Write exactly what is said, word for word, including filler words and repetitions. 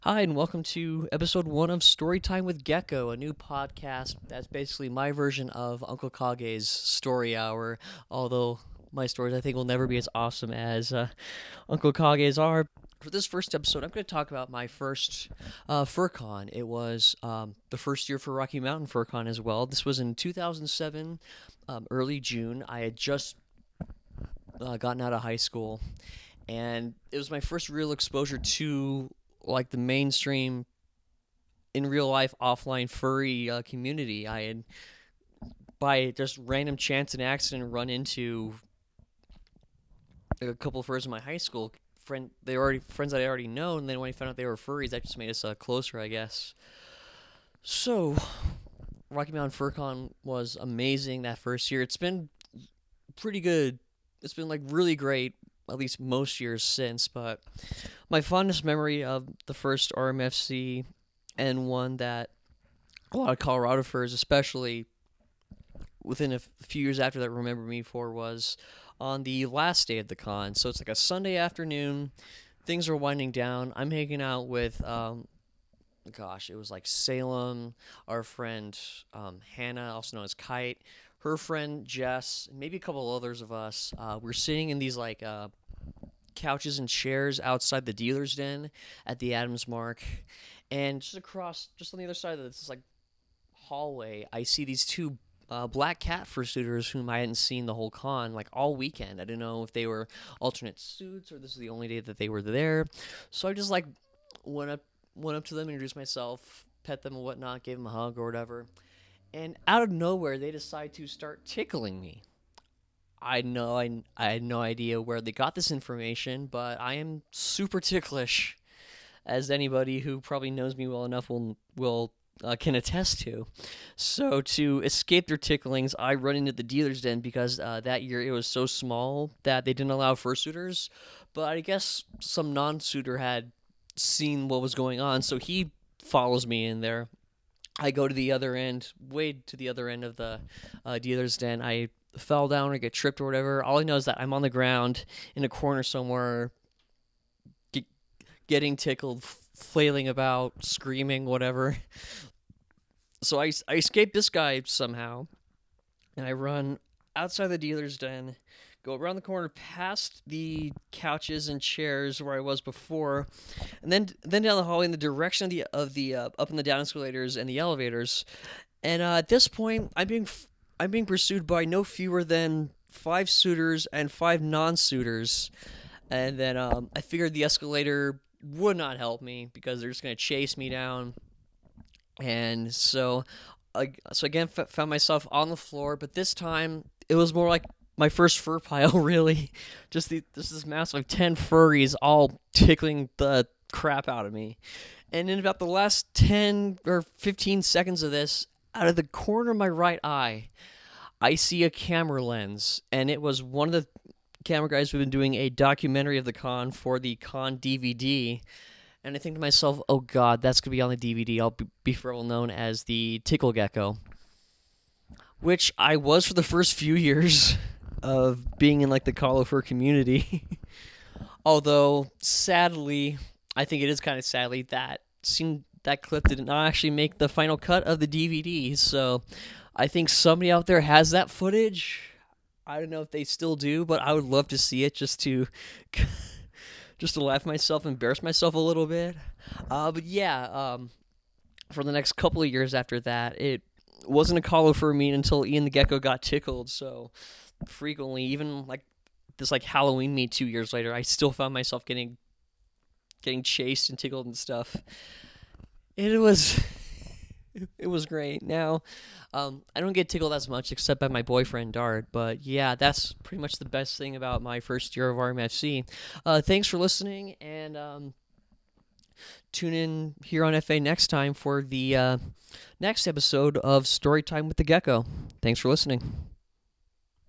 Hi, and welcome to episode one of Storytime with Gecko, a new podcast that's basically my version of Uncle Kage's Story Hour. Although my stories, I think, will never be as awesome as uh, Uncle Kage's are. For this first episode, I'm going to talk about my first uh, FurCon. It was um, the first year for Rocky Mountain FurCon as well. This was in two thousand seven, um, early June. I had just uh, gotten out of high school, and it was my first real exposure to like the mainstream in real life offline furry uh, community. I had by just random chance and accident run into a couple of furs in my high school friend. They were already friends that I already known, and then when I found out they were furries, that just made us uh, closer, I guess. So Rocky Mountain FurCon was amazing that first year. It's been pretty good. It's been like really great, at least most years since. But my fondest memory of the first R M F C, and one that a lot of Colorado furs, especially within a few years after that, remember me for, was on the last day of the con. So it's like a Sunday afternoon. Things are winding down. I'm hanging out with, um, gosh, it was like Salem, our friend um, Hannah, also known as Kite, her friend Jess, maybe a couple others of us. Uh, we're sitting in these like uh, couches and chairs outside the dealer's den at the Adams Mark, and just across, just on the other side of this like hallway, I see these two uh, black cat fursuiters whom I hadn't seen the whole con, like all weekend. I didn't know if they were alternate suits or this is the only day that they were there. So I just like went up went up to them, introduced myself, pet them and whatnot, gave them a hug or whatever. And out of nowhere, they decide to start tickling me. I know I, I had no idea where they got this information, but I am super ticklish, as anybody who probably knows me well enough will will uh, can attest to. So to escape their ticklings, I run into the dealer's den because uh, that year it was so small that they didn't allow fursuiters. But I guess some non-suitor had seen what was going on, so he follows me in there. I go to the other end, way to the other end of the uh, dealer's den. I fell down or get tripped or whatever. All I know is that I'm on the ground in a corner somewhere, get, getting tickled, flailing about, screaming, whatever. So I, I escape this guy somehow, and I run outside the dealer's den, go around the corner past the couches and chairs where I was before, and then then down the hallway in the direction of the of the uh, up and the down escalators and the elevators. And uh, at this point, I'm being I'm being pursued by no fewer than five suitors and five non-suitors. And then um, I figured the escalator would not help me because they're just gonna chase me down. And so, uh, so again, f- found myself on the floor, but this time it was more like my first fur pile. Really, just the just this mass of ten furries all tickling the crap out of me. And in about the last ten or fifteen seconds of this, out of the corner of my right eye, I see a camera lens, and it was one of the camera guys who've been doing a documentary of the con for the con D V D. And I think to myself, oh god, that's going to be on the D V D. I'll be, be forever known as the Tickle Gecko, which I was for the first few years of being in like the Call-O-Fur community. Although, sadly, I think it is kind of sadly that seemed that clip did not actually make the final cut of the D V D. So I think somebody out there has that footage. I don't know if they still do, but I would love to see it just to just to laugh myself, embarrass myself a little bit. Uh, but yeah, um, for the next couple of years after that, it wasn't a Call-O-Fur meet until Ian the Gecko got tickled. So frequently, even like this like Halloween meet two years later, I still found myself getting getting chased and tickled and stuff. It was it was great. Now, um, I don't get tickled as much except by my boyfriend Dart, but yeah, that's pretty much the best thing about my first year of R M F C. Uh, thanks for listening, and um, tune in here on F A next time for the uh, next episode of Storytime with the Gecko. Thanks for listening.